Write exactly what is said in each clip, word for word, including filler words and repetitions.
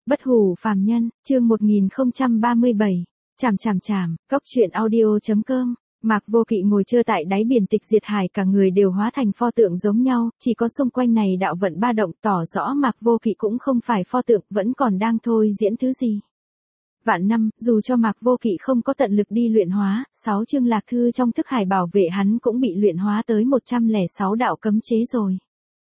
Bất hủ phàm nhân, chương một nghìn không trăm ba mươi bảy. Chàm chàm chàm, cốc truyện audio chấm com. Mạc Vô Kỵ ngồi trơ tại đáy biển tịch diệt hải, cả người đều hóa thành pho tượng giống nhau, chỉ có xung quanh này đạo vận ba động, tỏ rõ Mạc Vô Kỵ cũng không phải pho tượng, vẫn còn đang thôi diễn thứ gì. Vạn năm, dù cho Mạc Vô Kỵ không có tận lực đi luyện hóa, sáu chương lạc thư trong thức hải bảo vệ hắn cũng bị luyện hóa tới một trăm lẻ sáu đạo cấm chế rồi.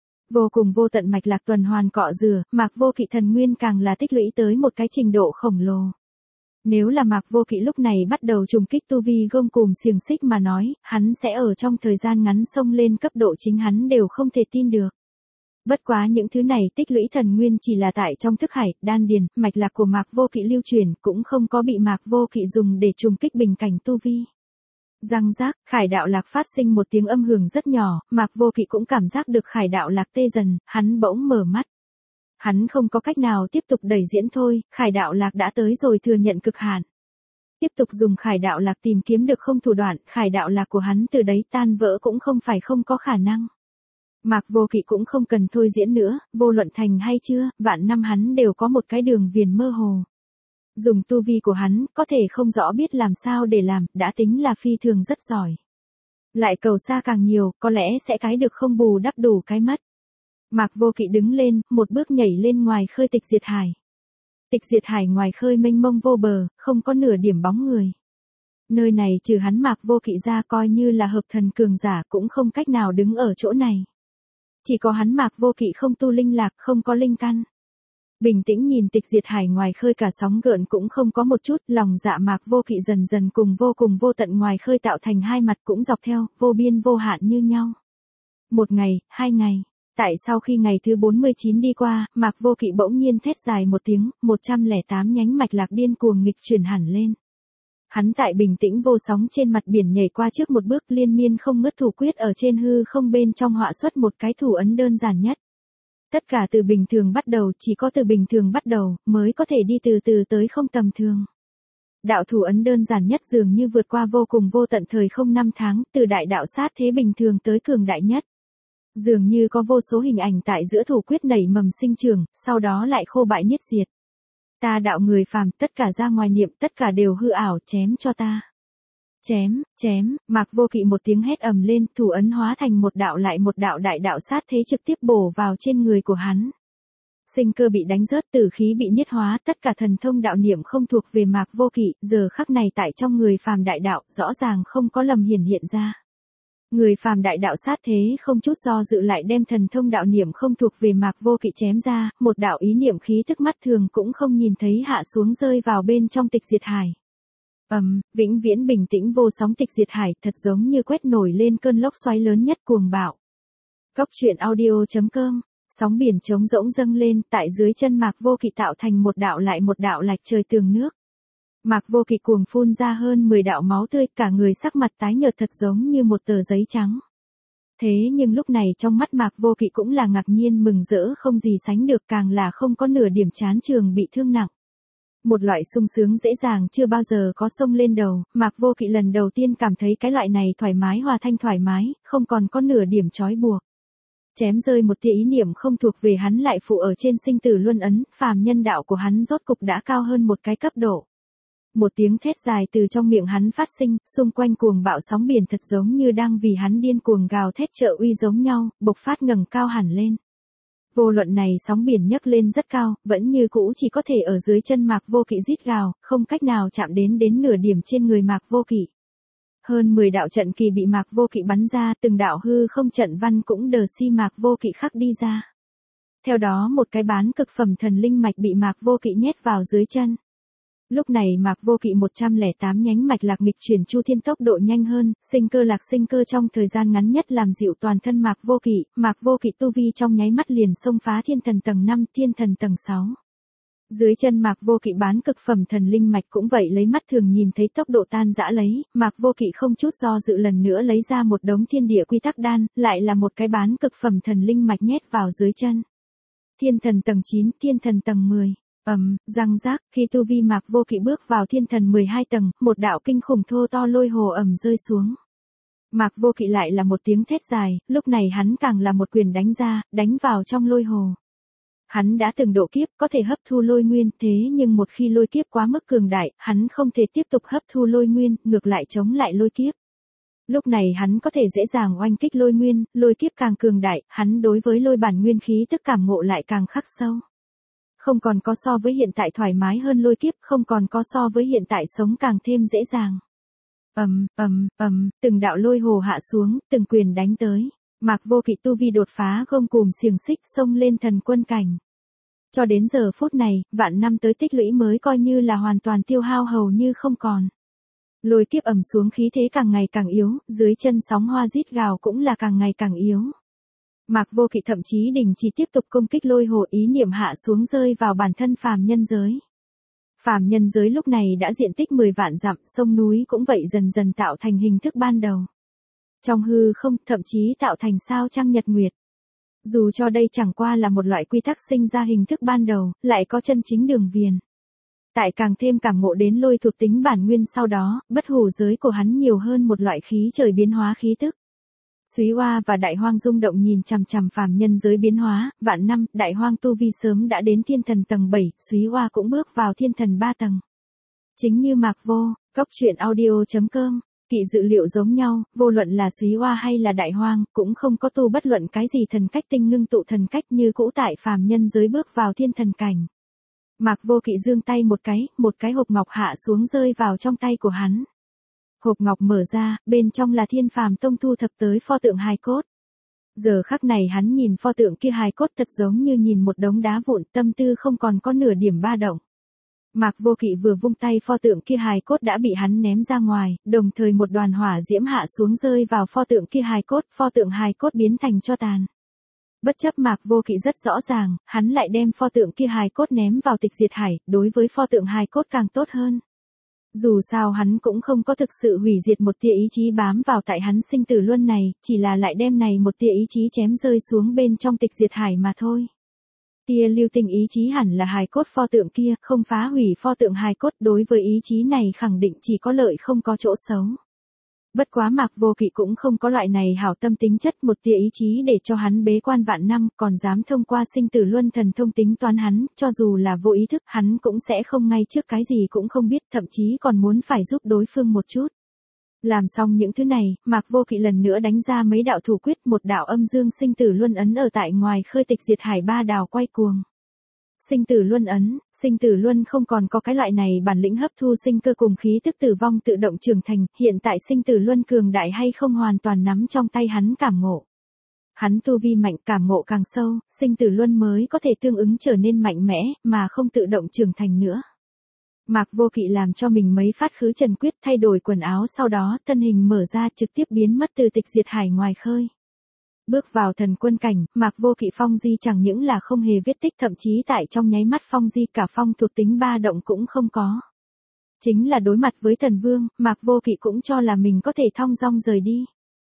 Vô cùng vô tận mạch lạc tuần hoàn cọ rửa, Mạc Vô Kỵ thần nguyên càng là tích lũy tới một cái trình độ khổng lồ. Nếu là Mạc Vô Kỵ lúc này bắt đầu trùng kích tu vi gông cùm xiềng xích mà nói, hắn sẽ ở trong thời gian ngắn xông lên cấp độ chính hắn đều không thể tin được. Bất quá những thứ này tích lũy thần nguyên chỉ là tại trong thức hải, đan điền, mạch lạc của Mạc Vô Kỵ lưu truyền, cũng không có bị Mạc Vô Kỵ dùng để trùng kích bình cảnh tu vi. Răng rác, khải đạo lạc phát sinh một tiếng âm hưởng rất nhỏ, Mạc Vô Kỵ cũng cảm giác được khải đạo lạc tê dần, hắn bỗng mở mắt. Hắn không có cách nào tiếp tục đẩy diễn thôi, khải đạo lạc đã tới rồi thừa nhận cực hạn. Tiếp tục dùng khải đạo lạc tìm kiếm được không thủ đoạn, khải đạo lạc của hắn từ đấy tan vỡ cũng không phải không có khả năng. Mạc Vô Kỵ cũng không cần thôi diễn nữa, vô luận thành hay chưa, vạn năm hắn đều có một cái đường viền mơ hồ. Dùng tu vi của hắn, có thể không rõ biết làm sao để làm, đã tính là phi thường rất giỏi. Lại cầu xa càng nhiều, có lẽ sẽ cái được không bù đắp đủ cái mất. Mạc Vô Kỵ đứng lên, một bước nhảy lên ngoài khơi tịch diệt hải. Tịch diệt hải ngoài khơi mênh mông vô bờ, không có nửa điểm bóng người. Nơi này trừ hắn Mạc Vô Kỵ ra coi như là hợp thần cường giả cũng không cách nào đứng ở chỗ này. Chỉ có hắn Mạc Vô Kỵ không tu linh lạc, không có linh căn. Bình tĩnh nhìn tịch diệt hải ngoài khơi cả sóng gợn cũng không có một chút, lòng dạ Mạc Vô Kỵ dần dần cùng vô cùng vô tận ngoài khơi tạo thành hai mặt cũng dọc theo, vô biên vô hạn như nhau. Một ngày, hai ngày. Tại sau khi ngày thứ bốn mươi chín đi qua, Mạc Vô Kỵ bỗng nhiên thét dài một tiếng, một trăm lẻ tám nhánh mạch lạc điên cuồng nghịch chuyển hẳn lên. Hắn tại bình tĩnh vô sóng trên mặt biển nhảy qua trước một bước, liên miên không ngớt thủ quyết ở trên hư không bên trong họa xuất một cái thủ ấn đơn giản nhất. Tất cả từ bình thường bắt đầu, chỉ có từ bình thường bắt đầu, mới có thể đi từ từ tới không tầm thường. Đạo thủ ấn đơn giản nhất dường như vượt qua vô cùng vô tận thời không năm tháng, từ đại đạo sát thế bình thường tới cường đại nhất. Dường như có vô số hình ảnh tại giữa thủ quyết nảy mầm sinh trưởng, sau đó lại khô bại nhất diệt. Ta đạo người phàm, tất cả ra ngoài niệm, tất cả đều hư ảo, chém cho ta. Chém, chém, Mạc Vô Kỵ một tiếng hét ầm lên, thủ ấn hóa thành một đạo lại một đạo đại đạo sát thế trực tiếp bổ vào trên người của hắn. Sinh cơ bị đánh rớt, tử khí bị niết hóa, tất cả thần thông đạo niệm không thuộc về Mạc Vô Kỵ, giờ khắc này tại trong người phàm đại đạo, rõ ràng không có lầm hiển hiện ra. Người phàm đại đạo sát thế không chút do dự lại đem thần thông đạo niệm không thuộc về Mạc Vô Kỵ chém ra, một đạo ý niệm khí thức mắt thường cũng không nhìn thấy hạ xuống rơi vào bên trong tịch diệt hải. Ầm, um, vĩnh viễn bình tĩnh vô sóng tịch diệt hải, thật giống như quét nổi lên cơn lốc xoáy lớn nhất cuồng bạo. Cốc truyện audio chấm com, sóng biển trống rỗng dâng lên, tại dưới chân Mạc Vô Kỵ tạo thành một đạo lại một đạo lạch trời tường nước. Mạc Vô Kỵ cuồng phun ra hơn mười đạo máu tươi, cả người sắc mặt tái nhợt thật giống như một tờ giấy trắng. Thế nhưng lúc này trong mắt Mạc Vô Kỵ cũng là ngạc nhiên mừng rỡ không gì sánh được, càng là không có nửa điểm chán trường bị thương nặng. Một loại sung sướng dễ dàng chưa bao giờ có xông lên đầu, Mạc Vô Kỵ lần đầu tiên cảm thấy cái loại này thoải mái hòa thanh thoải mái, không còn có nửa điểm trói buộc. Chém rơi một tia ý niệm không thuộc về hắn lại phụ ở trên sinh tử luân ấn, phàm nhân đạo của hắn rốt cục đã cao hơn một cái cấp độ. Một tiếng thét dài từ trong miệng hắn phát sinh, xung quanh cuồng bạo sóng biển thật giống như đang vì hắn điên cuồng gào thét trợ uy giống nhau, bộc phát ngẩng cao hẳn lên. Vô luận này sóng biển nhấc lên rất cao, vẫn như cũ chỉ có thể ở dưới chân Mạc Vô Kỵ rít gào, không cách nào chạm đến đến nửa điểm trên người Mạc Vô Kỵ. Hơn mười đạo trận kỳ bị Mạc Vô Kỵ bắn ra, từng đạo hư không trận văn cũng đờ si Mạc Vô Kỵ khắc đi ra. Theo đó một cái bán cực phẩm thần linh mạch bị Mạc Vô Kỵ nhét vào dưới chân. Lúc này Mạc Vô Kỵ một trăm lẻ tám nhánh mạch lạc nghịch chuyển chu thiên tốc độ nhanh hơn, sinh cơ lạc sinh cơ trong thời gian ngắn nhất làm dịu toàn thân Mạc Vô Kỵ, Mạc Vô Kỵ tu vi trong nháy mắt liền xông phá thiên thần tầng năm, thiên thần tầng sáu. Dưới chân Mạc Vô Kỵ bán cực phẩm thần linh mạch cũng vậy lấy mắt thường nhìn thấy tốc độ tan rã lấy, Mạc Vô Kỵ không chút do dự lần nữa lấy ra một đống thiên địa quy tắc đan, lại là một cái bán cực phẩm thần linh mạch nhét vào dưới chân. Thiên thần tầng chín, thiên thần tầng mười. Ầm, um, răng rác, khi tu vi Mạc Vô Kỵ bước vào thiên thần mười hai tầng, một đạo kinh khủng thô to lôi hồ ầm rơi xuống. Mạc Vô Kỵ lại là một tiếng thét dài, lúc này hắn càng là một quyền đánh ra, đánh vào trong lôi hồ. Hắn đã từng độ kiếp, có thể hấp thu lôi nguyên, thế nhưng một khi lôi kiếp quá mức cường đại, hắn không thể tiếp tục hấp thu lôi nguyên, ngược lại chống lại lôi kiếp. Lúc này hắn có thể dễ dàng oanh kích lôi nguyên, lôi kiếp càng cường đại, hắn đối với lôi bản nguyên khí tức cảm ngộ lại càng khắc sâu. Không còn có so với hiện tại thoải mái hơn lôi kiếp, không còn có so với hiện tại sống càng thêm dễ dàng. Ầm, ầm, ầm, từng đạo lôi hồ hạ xuống, từng quyền đánh tới. Mạc Vô Kỵ tu vi đột phá gông cùm xiềng xích xông lên thần quân cảnh. Cho đến giờ phút này, vạn năm tới tích lũy mới coi như là hoàn toàn tiêu hao hầu như không còn. Lôi kiếp ầm xuống khí thế càng ngày càng yếu, dưới chân sóng hoa rít gào cũng là càng ngày càng yếu. Mạc Vô Kỵ thậm chí đình chỉ tiếp tục công kích lôi hồ, ý niệm hạ xuống rơi vào bản thân phàm nhân giới. Phàm nhân giới lúc này đã diện tích mười vạn dặm, sông núi cũng vậy dần dần tạo thành hình thức ban đầu. Trong hư không, thậm chí tạo thành sao trăng nhật nguyệt. Dù cho đây chẳng qua là một loại quy tắc sinh ra hình thức ban đầu, lại có chân chính đường viền. Tại càng thêm cảm ngộ đến lôi thuộc tính bản nguyên sau đó, bất hủ giới của hắn nhiều hơn một loại khí trời biến hóa khí tức. Súy Oa và Đại Hoang rung động nhìn chằm chằm phàm nhân giới biến hóa, vạn năm, Đại Hoang tu vi sớm đã đến thiên thần tầng bảy, Súy Oa cũng bước vào thiên thần ba tầng. Chính như Mạc Vô, Cốc Truyện Audio chấm com, kỵ dự liệu giống nhau, vô luận là Súy Oa hay là Đại Hoang, cũng không có tu bất luận cái gì thần cách tinh ngưng tụ thần cách như cũ tại phàm nhân giới bước vào thiên thần cảnh. Mạc Vô Kỵ giương tay một cái, một cái hộp ngọc hạ xuống rơi vào trong tay của hắn. Hộp ngọc mở ra, bên trong là Thiên Phàm Tông thu thập tới pho tượng hài cốt. Giờ khắc này hắn nhìn pho tượng kia hài cốt thật giống như nhìn một đống đá vụn, tâm tư không còn có nửa điểm ba động. Mạc Vô Kỵ vừa vung tay pho tượng kia hài cốt đã bị hắn ném ra ngoài, đồng thời một đoàn hỏa diễm hạ xuống rơi vào pho tượng kia hài cốt, pho tượng hài cốt biến thành tro tàn. Bất chấp Mạc Vô Kỵ rất rõ ràng, hắn lại đem pho tượng kia hài cốt ném vào tịch diệt hải, đối với pho tượng hài cốt càng tốt hơn. Dù sao hắn cũng không có thực sự hủy diệt một tia ý chí bám vào tại hắn sinh tử luân này, chỉ là lại đem này một tia ý chí chém rơi xuống bên trong tịch diệt hải mà thôi. Tia lưu tinh ý chí hẳn là hài cốt pho tượng kia, không phá hủy pho tượng hài cốt, đối với ý chí này khẳng định chỉ có lợi không có chỗ xấu. Bất quá Mạc Vô Kỵ cũng không có loại này hảo tâm tính chất, một tia ý chí để cho hắn bế quan vạn năm, còn dám thông qua sinh tử luân thần thông tính toán hắn, cho dù là vô ý thức hắn cũng sẽ không ngay trước cái gì cũng không biết, thậm chí còn muốn phải giúp đối phương một chút. Làm xong những thứ này, Mạc Vô Kỵ lần nữa đánh ra mấy đạo thủ quyết, một đạo âm dương sinh tử luân ấn ở tại ngoài khơi tịch diệt hải ba đào quay cuồng. Sinh tử luân ấn, sinh tử luân không còn có cái loại này bản lĩnh hấp thu sinh cơ cùng khí tức tử vong tự động trưởng thành, hiện tại sinh tử luân cường đại hay không hoàn toàn nắm trong tay hắn cảm ngộ. Hắn tu vi mạnh, cảm ngộ càng sâu, sinh tử luân mới có thể tương ứng trở nên mạnh mẽ, mà không tự động trưởng thành nữa. Mạc Vô Kỵ làm cho mình mấy phát khứ trần quyết, thay đổi quần áo, sau đó thân hình mở ra trực tiếp biến mất từ tịch diệt hải ngoài khơi. Bước vào thần quân cảnh, Mạc Vô Kỵ phong di chẳng những là không hề vết tích, thậm chí tại trong nháy mắt phong di cả phong thuộc tính ba động cũng không có. Chính là đối mặt với thần vương, Mạc Vô Kỵ cũng cho là mình có thể thong dong rời đi.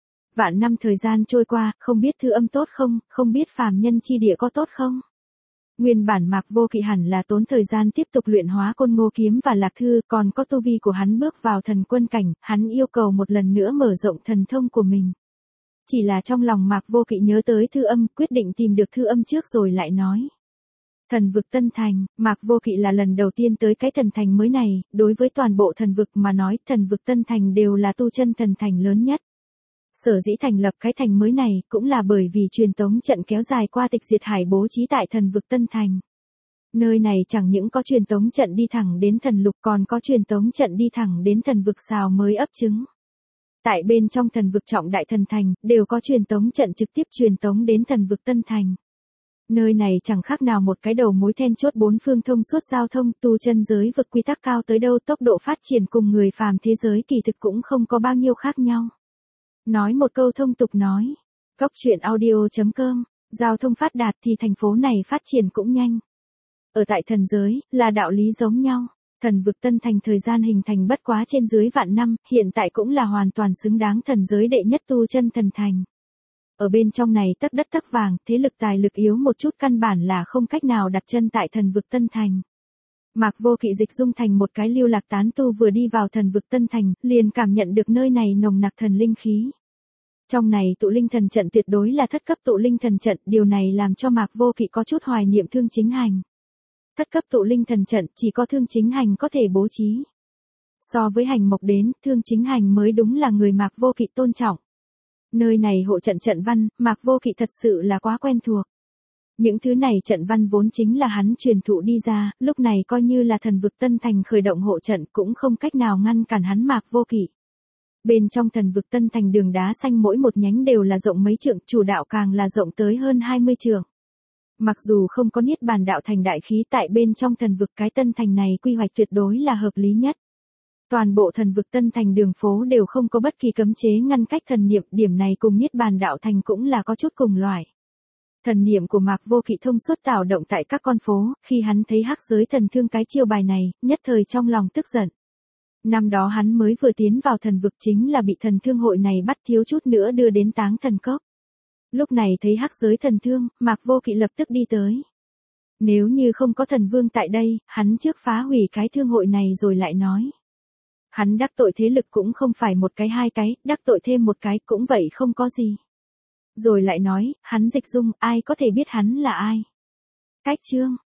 Vạn năm thời gian trôi qua, không biết thư âm tốt không, không biết phàm nhân chi địa có tốt không. Nguyên bản Mạc Vô Kỵ hẳn là tốn thời gian tiếp tục luyện hóa côn ngô kiếm và lạc thư, còn có tu vi của hắn bước vào thần quân cảnh, hắn yêu cầu một lần nữa mở rộng thần thông của mình. Chỉ là trong lòng Mạc Vô Kỵ nhớ tới thư âm, quyết định tìm được thư âm trước rồi lại nói. Thần vực Tân Thành, Mạc Vô Kỵ là lần đầu tiên tới cái thần thành mới này, đối với toàn bộ thần vực mà nói, thần vực Tân Thành đều là tu chân thần thành lớn nhất. Sở dĩ thành lập cái thành mới này, cũng là bởi vì truyền tống trận kéo dài qua tịch diệt hải bố trí tại thần vực Tân Thành. Nơi này chẳng những có truyền tống trận đi thẳng đến thần lục, còn có truyền tống trận đi thẳng đến thần vực Sào mới ấp trứng. Tại bên trong thần vực trọng đại thần thành, đều có truyền tống trận trực tiếp truyền tống đến thần vực Tân Thành. Nơi này chẳng khác nào một cái đầu mối then chốt bốn phương thông suốt giao thông, tu chân giới vực quy tắc cao tới đâu, tốc độ phát triển cùng người phàm thế giới kỳ thực cũng không có bao nhiêu khác nhau. Nói một câu thông tục nói, Cốc Truyện Audio chấm com, giao thông phát đạt thì thành phố này phát triển cũng nhanh. Ở tại thần giới, là đạo lý giống nhau. Thần vực Tân Thành thời gian hình thành bất quá trên dưới vạn năm, hiện tại cũng là hoàn toàn xứng đáng thần giới đệ nhất tu chân thần thành. Ở bên trong này tấc đất tấc vàng, thế lực tài lực yếu một chút căn bản là không cách nào đặt chân tại thần vực Tân Thành. Mạc Vô Kỵ dịch dung thành một cái lưu lạc tán tu vừa đi vào thần vực Tân Thành, liền cảm nhận được nơi này nồng nặc thần linh khí. Trong này tụ linh thần trận tuyệt đối là thất cấp tụ linh thần trận, điều này làm cho Mạc Vô Kỵ có chút hoài niệm Thương Chính Hành. Thất cấp tụ linh thần trận chỉ có Thương Chính Hành có thể bố trí. So với Hành Mộc đến, Thương Chính Hành mới đúng là người Mạc Vô Kỵ tôn trọng. Nơi này hộ trận trận văn, Mạc Vô Kỵ thật sự là quá quen thuộc. Những thứ này trận văn vốn chính là hắn truyền thụ đi ra, lúc này coi như là thần vực Tân Thành khởi động hộ trận cũng không cách nào ngăn cản hắn Mạc Vô Kỵ. Bên trong thần vực Tân Thành đường đá xanh mỗi một nhánh đều là rộng mấy trượng, chủ đạo càng là rộng tới hơn hai mươi trượng. Mặc dù không có niết bàn đạo thành đại khí tại bên trong thần vực cái Tân Thành này quy hoạch tuyệt đối là hợp lý nhất. Toàn bộ thần vực Tân Thành đường phố đều không có bất kỳ cấm chế ngăn cách thần niệm, điểm này cùng niết bàn đạo thành cũng là có chút cùng loại. Thần niệm của Mạc Vô Kỵ thông suốt tạo động tại các con phố, khi hắn thấy hắc giới thần thương cái chiêu bài này, nhất thời trong lòng tức giận. Năm đó hắn mới vừa tiến vào thần vực chính là bị thần thương hội này bắt thiếu chút nữa đưa đến táng thần cốc. Lúc này thấy hắc giới thần thương, Mạc Vô Kỵ lập tức đi tới. Nếu như không có thần vương tại đây, hắn trước phá hủy cái thương hội này rồi lại nói. Hắn đắc tội thế lực cũng không phải một cái hai cái, đắc tội thêm một cái cũng vậy không có gì. Rồi lại nói, hắn Dịch Dung, ai có thể biết hắn là ai. Cách chương.